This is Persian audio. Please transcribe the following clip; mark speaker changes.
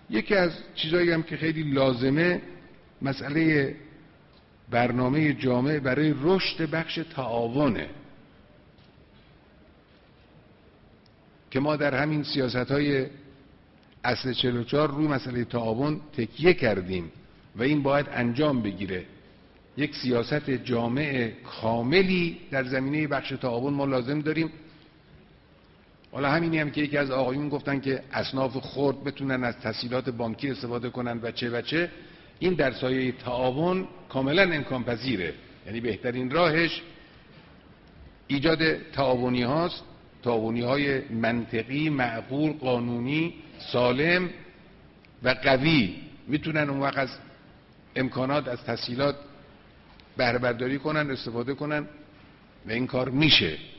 Speaker 1: یکی از چیزایی هم که خیلی لازمه مسئله برنامه جامع برای رشد بخش تعاونه که ما در همین سیاست‌های اصل 44 روی مسئله تعاون تکیه کردیم و این باید انجام بگیره. یک سیاست جامع کاملی در زمینه بخش تعاون ما لازم داریم. حالا همینی هم که یکی از آقایون گفتن که اصناف خرد بتونن از تسهیلات بانکی استفاده کنن و چه این در سایه تعاون کاملا امکان پذیره. یعنی بهترین راهش ایجاد تعاونی هاست، تعاونی های منطقی، معقول، قانونی، سالم و قوی، میتونن اون وقت از امکانات، از تسهیلات بهره برداری کنن، استفاده کنن و این کار میشه.